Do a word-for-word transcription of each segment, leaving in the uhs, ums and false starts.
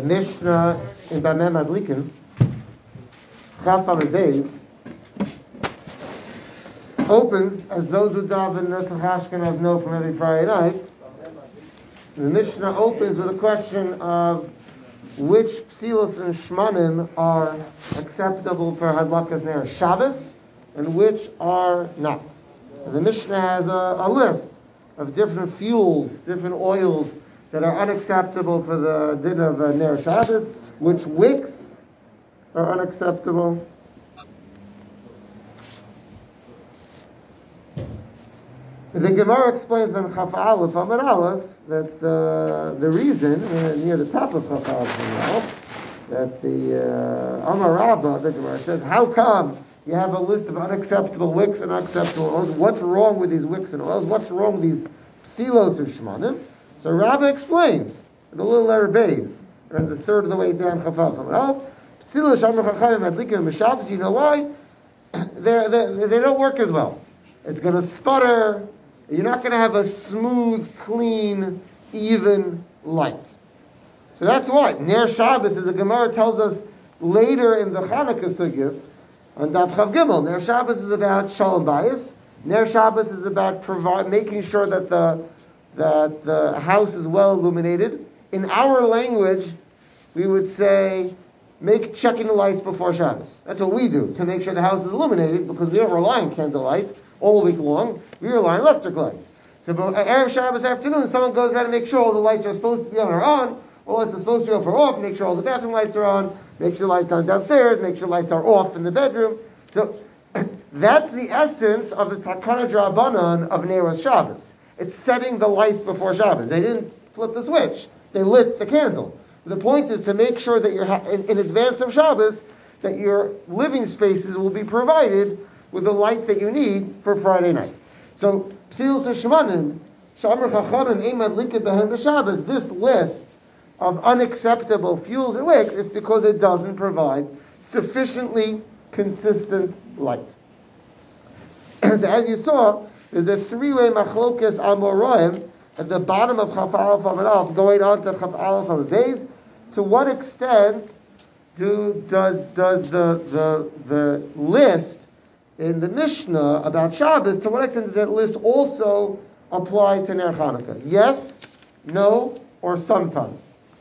The Mishnah in Bameh Madlikin, Chaf Amud Beis, opens, as those who daven Netzach Ashkenaz know from every Friday night, the Mishnah opens with a question of which psilos and shmanim are acceptable for Hadlakas Ner Shabbos and which are not. And the Mishnah has a, a list of different fuels, different oils that are unacceptable for the din of uh, Ner Shabbos, which wicks are unacceptable. The Gemara explains on Chaf Aleph, Amar Aleph, that the, the reason, uh, near the top of Chaf Aleph, Amar Aleph, that the uh, Amar Rabbah, the Gemara says, how come you have a list of unacceptable wicks and unacceptable oils? What's wrong with these wicks and oils? What's wrong with these psilos or shmanim? So Rabbah explains, in the little letter Beis, around the third of the way down Chaf Aleph, Amar Aleph, psilos shamar chachamim adlikim b'Shabbos, you know why? They're, they they don't work as well. It's going to sputter. You're not going to have a smooth, clean, even light. So that's why. Ner Shabbos, as the Gemara tells us later in the Chanukah Sugyas, on Daf Chav Gimel, Ner Shabbos is about Shalom Bayis. Ner Shabbos is about provide, making sure that the, that the house is well illuminated. In our language, we would say, make checking the lights before Shabbos. That's what we do, to make sure the house is illuminated, because we don't rely on candlelight all week long. We rely on electric lights. So Erev Shabbos afternoon, someone goes down to make sure all the lights are supposed to be on or on, all lights are supposed to be off or off, make sure all the bathroom lights are on, make sure the lights are downstairs, make sure lights are off in the bedroom. So that's the essence of the Takana Drabanan of Neros Shabbos. It's setting the lights before Shabbos. They didn't flip the switch. They lit the candle. The point is to make sure that you're ha- in, in advance of Shabbos, that your living spaces will be provided with the light that you need for Friday night. So, psilos shmanim, shamar chachamim eimad likid behen b'Shabbos, this list of unacceptable fuels and wicks is because it doesn't provide sufficiently consistent light. So as you saw, there's a three-way machlokas amoraim at the bottom of Chaf Aleph Amud Aleph, going on to Chaf Aleph Amud Beis. To what extent do does does the the the list in the Mishnah about Shabbos, to what extent does that list also apply to Ner Chanukah? Yes, no, or sometimes.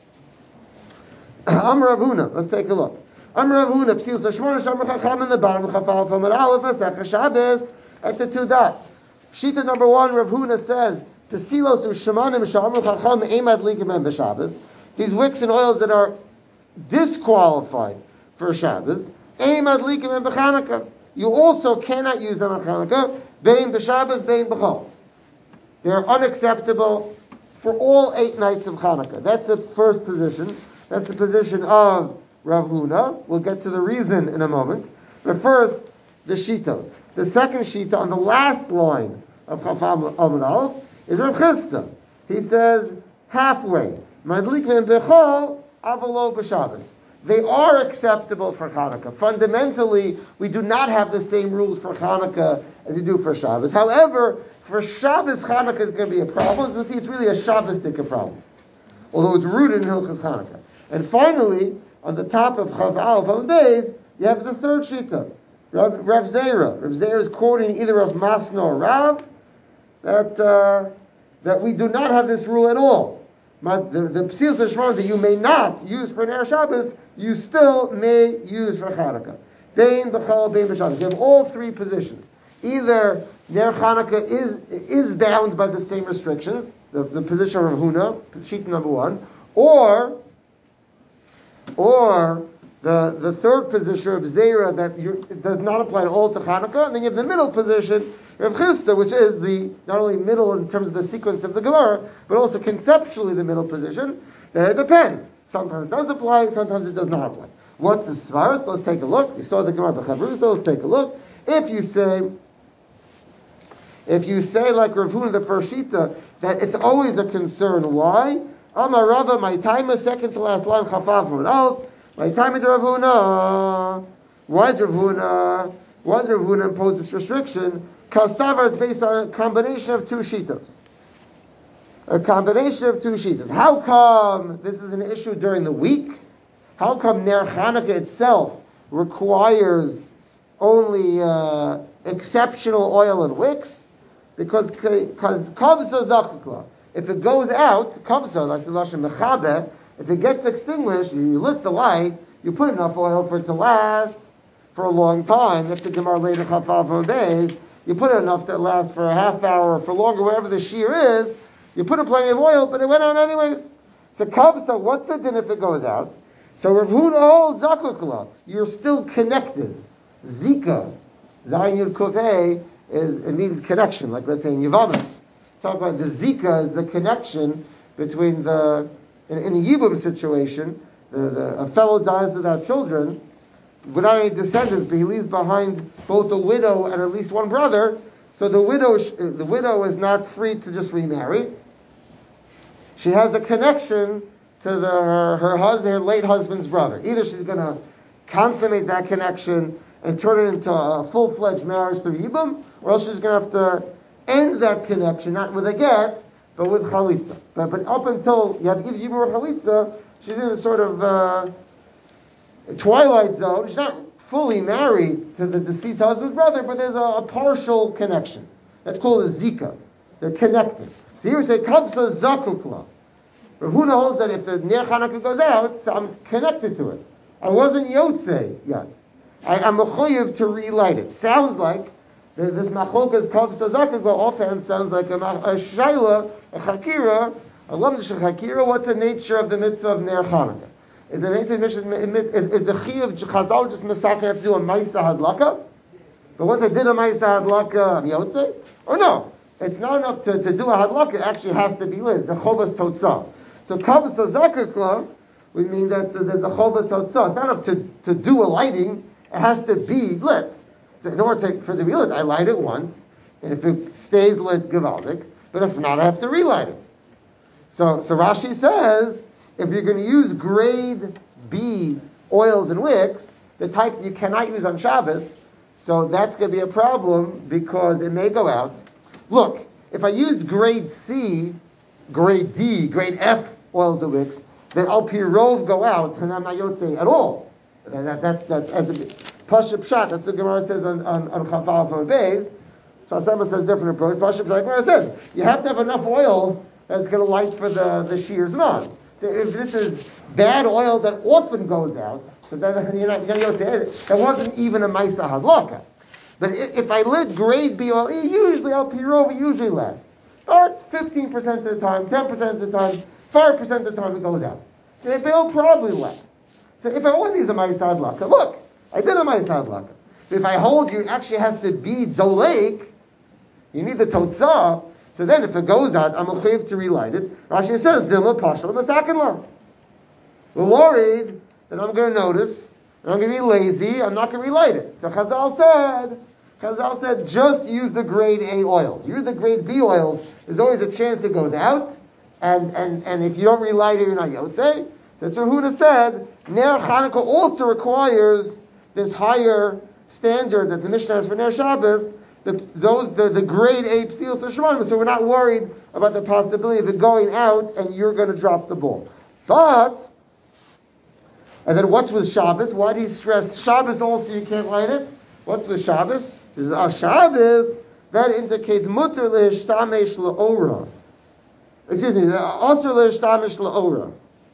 Amar Rav Huna, let's take a look. Amar Rav Huna, psilos hashmona shamar chacham in the bottom of Chaf Aleph Amud Aleph, Masechah Shabbos, at the two dots. Shita number one, Rav Huna says, psilos u'shmanim shamar chacham eimad likim b'Shabbos. These wicks and oils that are disqualified for Shabbos, eimad likim b'Chanukah. You also cannot use them on Chanukah, bein b'Shabbos, bein b'chol. They're unacceptable for all eight nights of Chanukah. That's the first position. That's the position of Rav Huna. We'll get to the reason in a moment. But first, the Shitos. The second Shita on the last line of Chaf Amud Aleph is Rav Chisda. He says, halfway. Madlik bein b'chol, avalo b'Shabbos. They are acceptable for Chanukah. Fundamentally, we do not have the same rules for Chanukah as we do for Shabbos. However, for Shabbos, Chanukah is going to be a problem. As we'll see, it's really a Shabbos-tika problem, although it's rooted in Hilchos Chanukah. And finally, on the top of Chaf Aleph Amud Beis, you have the third Shita, Rav, Rav Zera. Rav Zera is quoting either of Masna or Rav, that, uh, that we do not have this rule at all. The, the psilos hashmanim that you may not use for Ner Shabbos, you still may use for Chanukah. Bein b'chol, bein b'Shabbos. You have all three positions. Either Ner Chanukah is is bound by the same restrictions, the, the position of Huna, sheet number one, or or the the third position of Zera that you, it does not apply at all to Chanukah, and then you have the middle position, Rav Chisda, which is the not only middle in terms of the sequence of the Gemara, but also conceptually the middle position. Uh, it depends. Sometimes it does apply, sometimes it does not apply. What's the svaros? Let's take a look. You saw the Gemara B'Chavrusa, so let's take a look. If you say, if you say like Rav Huna, the first Shita, that it's always a concern. Why? Amar Rava, my time is second to last line, Chaf Amud Aleph. My time is Rav Huna. Why is Rav Huna? Why does Rav Huna impose this restriction? Kastavar is based on a combination of two shitos. A combination of two sheets. How come this is an issue during the week? How come Ner Chanukah itself requires only uh, exceptional oil and wicks? Because because kavsa zakukla. If it goes out, kavsa, that's the lashon mechabe. If it gets extinguished, you, you lit the light, you put enough oil for it to last for a long time. If the Gemara later chafaf days, you put it enough to last for a half hour or for longer, wherever the shear is. You put in plenty of oil, but it went out anyways. So kavsa, what's the din if it goes out? So Rav Huna holds zakukla. You're still connected. Zika, Zayin Yud Kuf Hey, is it means connection. Like let's say in Yavamas, talk about the Zika is the connection between the in, in a Yibum situation, the, the, a fellow dies without children, without any descendants, but he leaves behind both a widow and at least one brother. So the widow, the widow is not free to just remarry. She has a connection to the, her, her husband, her late husband's brother. Either she's going to consummate that connection and turn it into a full-fledged marriage through Yibum, or else she's going to have to end that connection, not with a get, but with Chalitza. But, but up until you have either Yibum or Chalitza, she's in a sort of uh, twilight zone. She's not fully married to the deceased husband's brother, but there's a, a partial connection. That's called a zika. They're connected. So here we say, Kavsa Zakukla. Rav Huna holds that if the Ner Chanukah goes out, so I'm connected to it. I wasn't Yotzei yet. I, I'm mechoyev to relight it. Sounds like the, this Machokas Kavsa Zakukla offhand sounds like a, a Shaila, a Chakira, a Lamdish Chakira. What's the nature of the mitzvah of Ner Chanukah? Is the nature of the is the chi of Chazal just Masaka have to do a Maisa Hadlaka? But once I did a Maisa Hadlaka, I'm Yotzei? Or no? It's not enough to, to do a Hadlaka, it actually has to be lit. It's a Chovas Totzah. So Kavsa Zakukla would mean that there's a Chovas Totzah. It's not enough to, to do a lighting, it has to be lit. So in order to, for it to be lit, I light it once, and if it stays lit, Givaldik, but if not, I have to relight it. So, so Rashi says, if you're going to use grade B oils and wicks, the type that you cannot use on Shabbos, so that's going to be a problem because it may go out. Look, if I used grade C, grade D, grade F oils and wicks, then Al Pi Rov go out, and I'm not Yotzei at all. That, that, that, that, as a Pashup Pshat, that's what Gemara says on on, on Chafal from Beis. So Asama says different approach. Pashup Pshat, Gemara says, you have to have enough oil that's going to light for the, the shears on. So if this is bad oil that often goes out, so then you're not, you're not Yotzei, that wasn't even a Maisa Hadlaka. But if I lit grade B oil, usually Al Pi Rov, usually less. Start fifteen percent of the time, ten percent of the time, five percent of the time it goes out. So if it'll probably less. So if I only use a Maisa Hadlaka, look, I did a Maisa Hadlaka. If I hold you, it actually has to be Dolek, you need the Totzah, so then if it goes out, I'm okay to relight it. Rashi says, Dilma Pashal Masakinla. We're worried that I'm going to notice, and I'm going to be lazy, I'm not going to relight it. So Chazal said, Chazal said, just use the grade A oils. Use the grade B oils. There's always a chance it goes out, and, and, and if you don't relight it, you're not Yotzei. That's what Huna said. Ner Chanukah also requires this higher standard that the Mishnah has for Ner Shabbos, the, those, the, the grade A Psilos Shemanim, so we're not worried about the possibility of it going out and you're going to drop the ball. But, and then what's with Shabbos? Why do you stress Shabbos also you can't light it? What's with Shabbos? This is a Shabbos, that indicates mutter le'ishtamesh la'ora. Excuse me, also le'ishtamesh la'ora.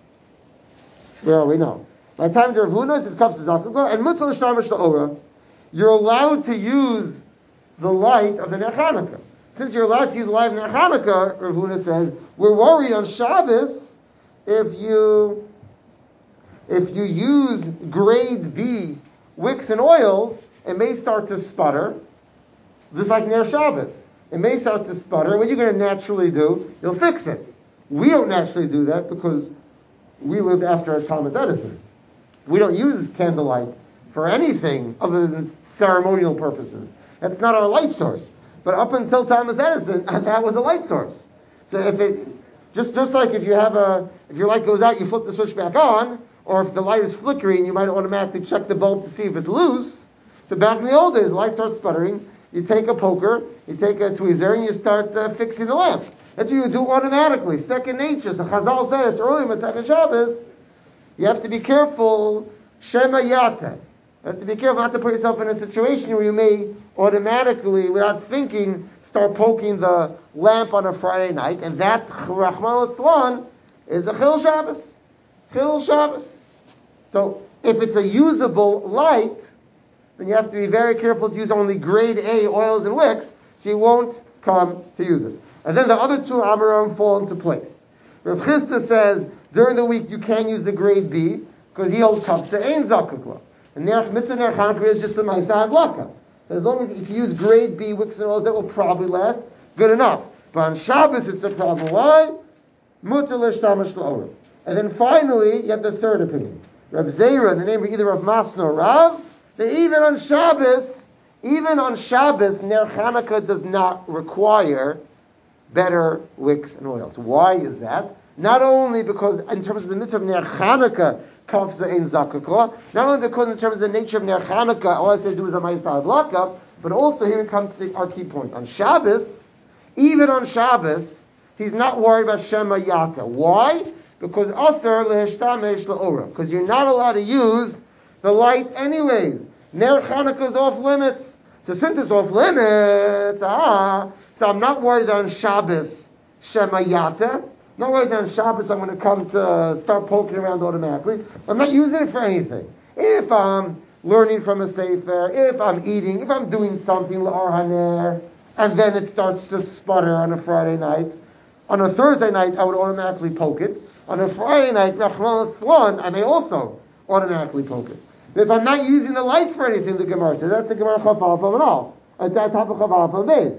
Where are we now? By the time the Rav Huna says Kavsa Zakukla and mutter le'ishtamesh la'ora, you're allowed to use the light of the Ner Chanukah. Since you're allowed to use the light of Ner Chanukah, Rav Huna says, we're worried on Shabbos if you if you use grade B wicks and oils, it may start to sputter, just like Ner Shabbos. It may start to sputter. What you're going to naturally do, you'll fix it. We don't naturally do that because we lived after Thomas Edison. We don't use candlelight for anything other than ceremonial purposes. That's not our light source. But up until Thomas Edison, that was a light source. So if it, just just like if you have a, if your light goes out, you flip the switch back on, or if the light is flickering, you might automatically check the bulb to see if it's loose. So back in the old days, the light starts sputtering. You take a poker, you take a tweezer, and you start uh, fixing the lamp. That's what you do automatically, second nature. So Chazal said it's early Masechet Shabbos. You have to be careful. Shema Yata. You have to be careful not to put yourself in a situation where you may automatically, without thinking, start poking the lamp on a Friday night, and that Rachmana litzlan is a Chil Shabbos. Chil Shabbos. So if it's a usable light, then you have to be very careful to use only grade A oils and wicks, so you won't come to use it. And then the other two Amoraim fall into place. Rav Chisda says during the week you can use the grade B because he holds kapsa ein zakuk. And mitzvah ner Chanukah is just the ma'aseh hadlaka. So as long as if you use grade B wicks and oils, that will probably last good enough. But on Shabbos it's a problem. Why? Mutar l'shtamash l'orim. And then finally you have the third opinion. Rav Zera, in the name of either Rav Masna or Rav, that even on Shabbos, even on Shabbos, ner Chanukah does not require better wicks and oils. Why is that? Not only because in terms of the mitzvah of ner Chanukah, kafza ein zakuk, not only because in terms of the nature of ner Chanukah, all I have to do is a ma'aseh hadlaka, but also here we come to the, our key point. On Shabbos, even on Shabbos, he's not worried about Shema Yata. Why? Because asar lehishtamesh la'ora. Because you're not allowed to use the light anyways. Ner Chanukah is off limits. So since it's off limits, ah, so I'm not worried that on Shabbos Shema Yata. Not worried that on Shabbos I'm going to come to start poking around automatically. I'm not using it for anything. If I'm learning from a sefer, if I'm eating, if I'm doing something l'or haner, and then it starts to sputter on a Friday night, on a Thursday night I would automatically poke it. On a Friday night, Rachmana litzlan, I may also automatically poke it. But if I'm not using the light for anything, the Gemara says, that's the Gemara Chaf Alef Amud Aleph. At that type of Chaf Alef Amud Beis.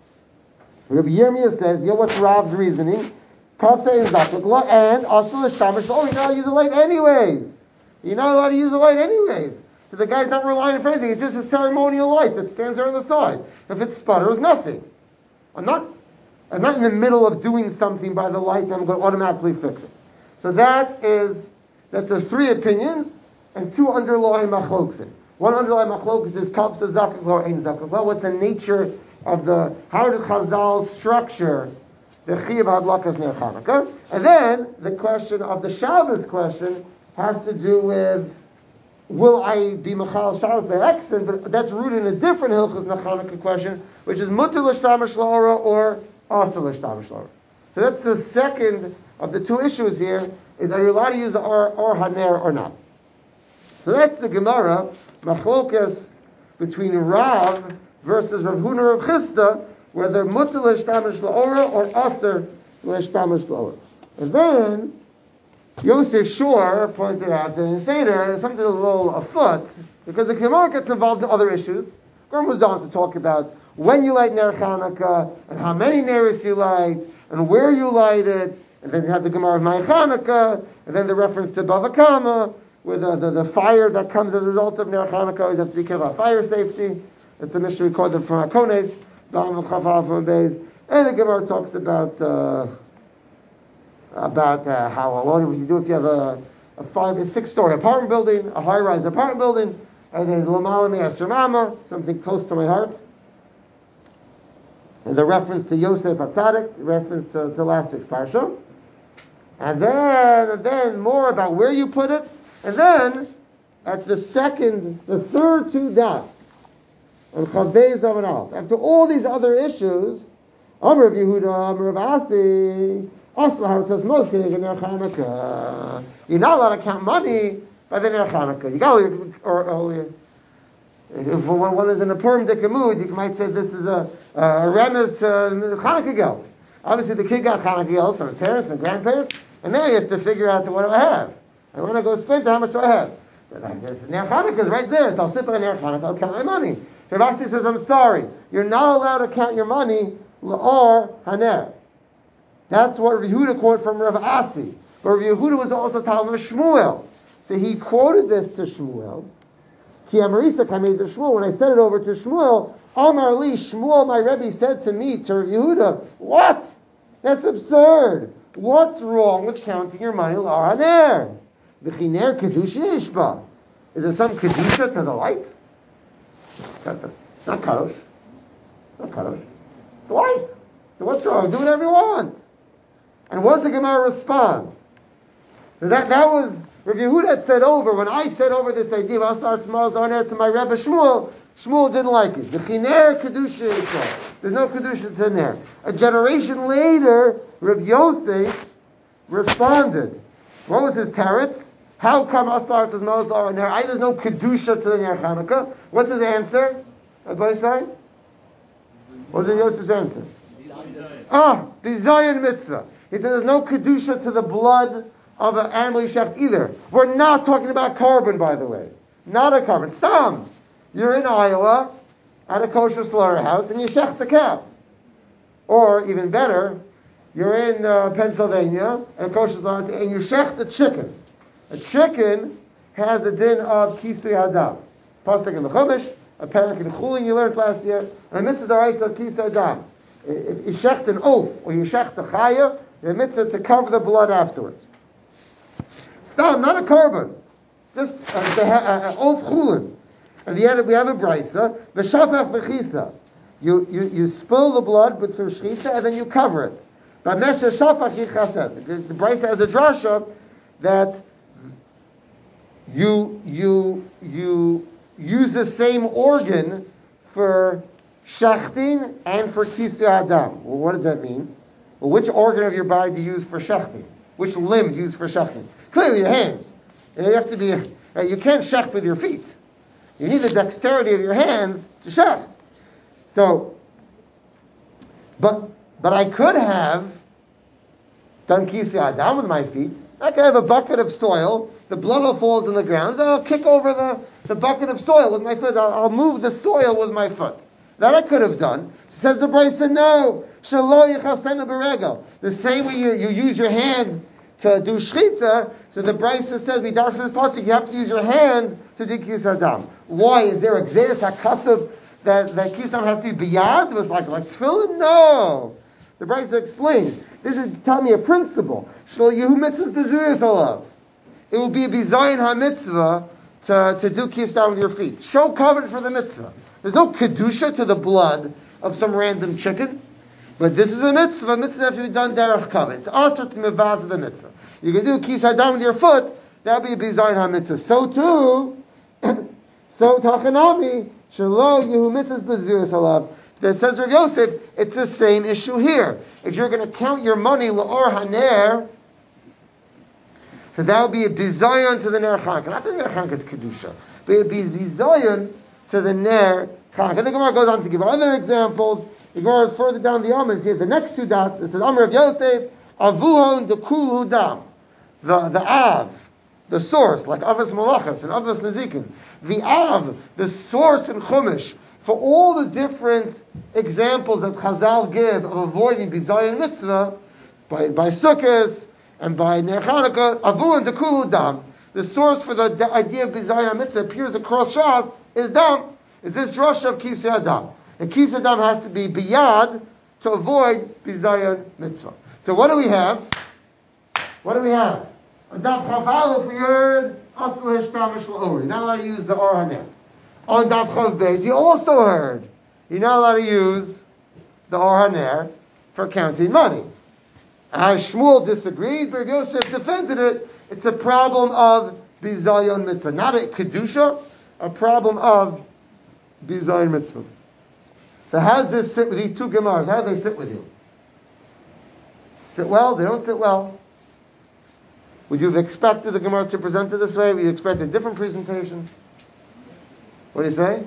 Rabbi Yirmiyah says, yeah, what's Rav's reasoning? Kafsa is zakuk, and also the shtamish. Oh, you're not allowed to use the light anyways. You're not allowed to use the light anyways. So the guy's not relying for anything. It's just a ceremonial light that stands there on the side. If it sputters, nothing. I'm not, I'm not in the middle of doing something by the light, and I'm going to automatically fix it. So that is, that's the three opinions and two underlying machlokes. One underlying machlokes is kafsa zakuk or ein zakuk. What's the nature of the, how did Chazal structure the chiyuv hadlakas ner Chanukah? And then the question of the Shabbos question has to do with, will I be mechal Shabbos by accident? But that's rooted in a different hilchos ner Chanukah question, which is mutar l'shtamish l'ora or asur l'shtamish l'ora. So that's the second of the two issues here, is are you allowed to use the or, or haner or not? So that's the Gemara, machlokas between Rav versus Rav Huna Rav Chisda, whether mutar l'shtamish l'ora or asur l'shtamish l'ora. And then Yosef Shor pointed out in the Seder there's something a little afoot, because the Gemara gets involved in other issues. Gemara moves on to talk about when you light ner Chanukah, and how many neris you light, and where you light it, and then you have the Gemara of Mai Chanukah, and then the reference to Bava Kama, with the, the, the fire that comes as a result of ner Chanukah. Always have to be careful about fire safety. That's the Mishnah recorded from HaKones, and the Gemara talks about uh, about uh, how what do you do if you have a, a five, a six-story apartment building, a high-rise apartment building, and then Lamala Me'aser Mama, something close to my heart. And the reference to Yosef HaTzadik, reference to, to last week's parsha, and then and then more about where you put it, and then at the second, the third two dots. After all these other issues, Amar Rav Yehuda, Amar Rav Asi, you're not allowed to count money by the ner Chanukah. You got to, or, or if one is in a purim dika mood, you might say this is a, a remez to Chanukah geld. Obviously, the kid got Chanukah geld from his parents and grandparents, and now he has to figure out, so what do I have? I want to go spend. How much do I have? So I said, ner Chanukah is right there. So I'll sit by the ner Chanukah. I'll count my money. So Rav Asi says, I'm sorry, you're not allowed to count your money l'or haner. That's what Rav Yehuda quoted from Rav Asi. But Rav Yehuda was also Talmud of Shmuel. So he quoted this to Shmuel. Ki Amarisa kamei to Shmuel. When I said it over to Shmuel, Amar li, Shmuel, my Rebbe, said to me, to Rav Yehuda, what? That's absurd. What's wrong with counting your money l'or haner? V'chiner kedusha ishba. Is there some kedusha to the light? Not kadosh. Not kadosh. The light. So what's wrong? Do whatever you want. And once the Gemara responds, that that was Rav Yehuda said over, when I said over this idea of Asar Tzmaz Oner to my Rebbe Shmuel, Shmuel didn't like it. The Chiner Kedusha Yisrael. There's no Kedusha to Ner. A generation later, Rav Yosef responded. What was his teretz? How come Asar Tzmaz Oner? I there's no Kedusha to the Ner Chanukah. What's his answer? Everybody say? What's Rav Yosef's answer? Ah, Bizayon Mitzvah. He said there's no Kedusha to the blood of an animal you shecht either. We're not talking about carbon, by the way. Not a carbon. Stam. You're in Iowa at a kosher slaughterhouse and you shecht the cow. Or, even better, you're in uh, Pennsylvania at a kosher slaughterhouse and you shecht a chicken. A chicken has a din of kisui hadam. Pasuk in the Chumash, a parak in the Chulin you learned last year, and a mitzvah daraisa of kisui hadam. If you shecht an oaf or you shecht a chaya, the mitzvah to cover the blood afterwards. Stam, not a carbon, just an oaf chulin. And the end, we have a brisa, v'shafach v'chisa. You you you spill the blood with through shchita and then you cover it. But mesha shafach yichased. The brisa has a drasha that you you you use the same organ for shechting and for kisui hadam. Well, what does that mean? Well, which organ of your body do you use for shechting? Which limb do you use for shechting? Clearly your hands. You have to be. Uh, you can't shecht with your feet. You need the dexterity of your hands to shecht. So, but but I could have done kisui hadam with my feet. I could have a bucket of soil. The blood all falls on the ground. So I'll kick over the, the bucket of soil with my foot. I'll, I'll move the soil with my foot. That I could have done. Says the Brisa, no. Shelo yichasenu b'regel. The same way you, you use your hand to do shchita, so the Brisa says, we dash this pasuk, you have to use your hand to do kisui hadam. Why? Is there a gzeres hakatub that that kisui hadam has to be biyad? It was like like tefillin? No. The Brisa explains. This is telling me a principle. Shelo yehu mitzvah b'zuyas alav. It will be a bizayin ha-mitzvah to, to do kisui hadam with your feet. Show covered for the mitzvah. There's no kedusha to the blood of some random chicken. But this is a mitzvah. A mitzvah has to be done derech kavod. It's also to mevaz of the mitzvah. You can do kisui hadam with your foot. That'll be a bizayin ha-mitzvah. So too, so tachanami, shelo yehu mitzvahs b'zuyas alav. That says Rav Yosef, it's the same issue here. If you're going to count your money l'or haner, so that would be a bizayon to the ner chanukah. Not that the ner chanukah is kedusha, but it would be bizayon to the ner chanukah. And the Gemara goes on to give other examples. The Gemara is further down the Amud. Here, the next two dots, it says Amar of Yosef, avuhon dekul hudam. The the av, the source, like avos malachas and avos nezikin. The av, the source in Chumash, for all the different examples that Chazal give of avoiding bizayon mitzvah, by by sukkahs and by ner chanukah, avuhon dekul hudam. The source for the, the idea of bizayon mitzvah appears across Shas is dam. Is this drush of kisui hadam? The kisui hadam has to be biyad to avoid bizayon mitzvah. So what do we have? What do we have? On daf chaf aleph we heard asul hishtamish la'or. You're not allowed to use the or haner. On daf chaf beis you also heard you're not allowed to use the or haner for counting money. As Shmuel disagreed, but Yosef defended it. It's a problem of bizayon mitzvah, not a kedusha, a problem of bizayon mitzvah. So how does this sit with these two Gemaras? How do they sit with you? Sit well? They don't sit well. Would you have expected the Gemara to present it this way? Would you expect a different presentation? What do you say?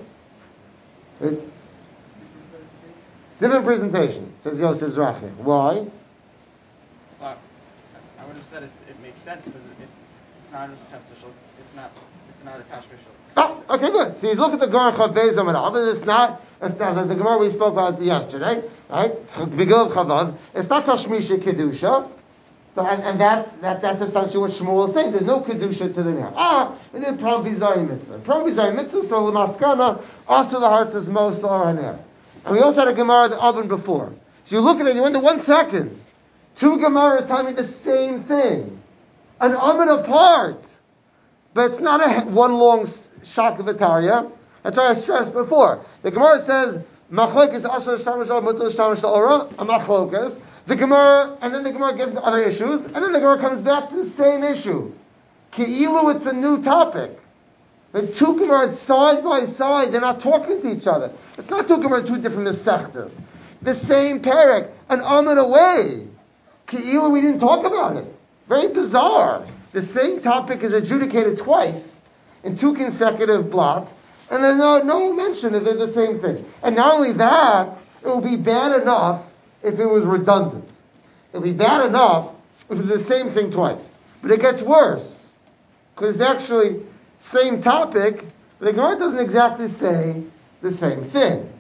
Different presentation, says Yosef Zrachi. Why? Well, I would have said it's, it makes sense because it, it, it's not a teftish, it's not it's not a tashbishal. Oh, okay, good. So you look at the Gemara Chav Beis Amud Aleph. It's not, it's not the Gemara we spoke about yesterday, right? Begil Chavav. It's not Tashmisha Kedusha. So and, and that's that that's essentially what Shmuel is saying. There's no Kedusha to the Ner. Ah, and then Prav Bizayin Mitzvah. Prav Bizayin Mitzvah. So Lemaskana also the hearts is most or Ner. And we also had a Gemara the oven before. So you look at it, you wonder one second. Two Gemaras telling me the same thing, an oven apart. But it's not a one long shakavatariya. That's why I stressed before. The Gemara says Machlokes asher l'shtamish l'ora, mutar l'shtamish l'ora, a machlokes. The Gemara, and then the Gemara gets into other issues, and then the Gemara comes back to the same issue. Ki'ilu, it's a new topic. The two Gemaras side by side, they're not talking to each other. It's not two Gemaras, two different Masechtas. The same parak, an Amid away. Ki'ilu, we didn't talk about it. Very bizarre. The same topic is adjudicated twice in two consecutive blots, and then no, no one mentioned that they're the same thing. And not only that, it will be bad enough if it was redundant. It would be bad enough if it was the same thing twice. But it gets worse. Because it's actually same topic, but the Gemara doesn't exactly say the same thing.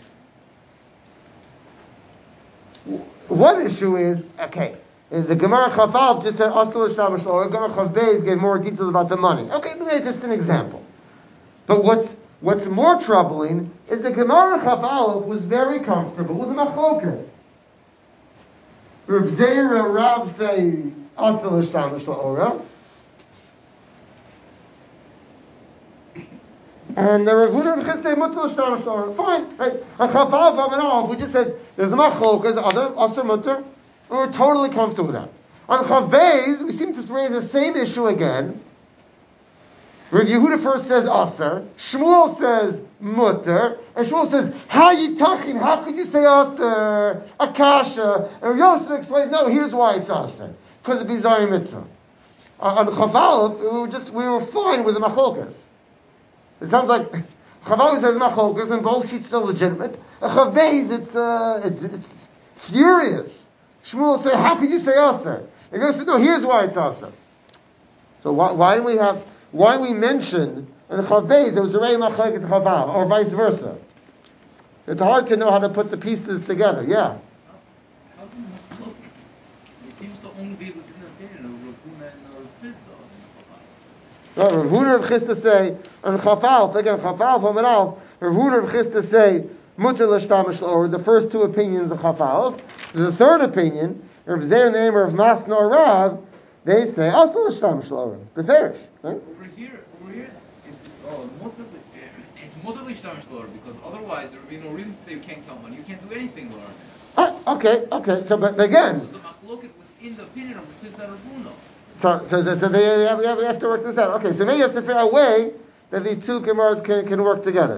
One issue is, okay, the Gemara Chafal just said, Asal Shamash Lora, Gemara Chav Beis gave more details about the money. Okay, maybe just an example. But what's what's more troubling is the Gemara Chafal was very comfortable with the Machlokas. Reb Zeir and Rav say Asal Shamash Lora, and the Rav Huda and Chis say Mutar Shamash Lora. Fine, right? And Chafal Vamanal, we just said there's a Machlokas, other Asal Mutar. We were totally comfortable with that. On Chav Beis, we seem to raise the same issue again. Rav Yehuda first says Aser, Shmuel says Mutter, and Shmuel says, how you talking? How could you say Aser? Akasha. And Rav Yosef explains, no, here's why it's Aser. Because of Bizarre Mitzvah. On Chav Aleph, we were just, we were fine with the Macholkas. It sounds like Chav Aleph says Macholkas, and both sheets are legitimate. On Chav Beis, it's, uh, it's, it's furious. Shmuel say, how could you say Aser? And Rav says, no, here's why it's Aser. So why, why didn't we have, why we mentioned in the Chav Beis there was a Rei Machlekes Chavav, or vice versa? It's hard to know how to put the pieces together. Yeah. How do you look? It seems to only be within the opinion of Rav Huna and Rav Chisda. Rav Huna and Rav Chisda say on Chafal, again Chafal from it all. Rav Huna and Rav Chisda say Mutar l'shtamish l'or. The first two opinions of Chafal. The third opinion, Rav Zeir in the name of Masna or Rav, they say also l'shtamish l'or. Beferish. Over here, over here, it's oh, mutar. It's mutar l'shtamish l'or because otherwise there would be no reason to say you can't count money. You can't do anything l'or. Ah, okay, okay. So, but again, so the machloket within the opinion of Chisda Rav Huna. So, so, so they have, we have to work this out. Okay, so maybe you have to figure out a way that these two Gemaras can, can work together.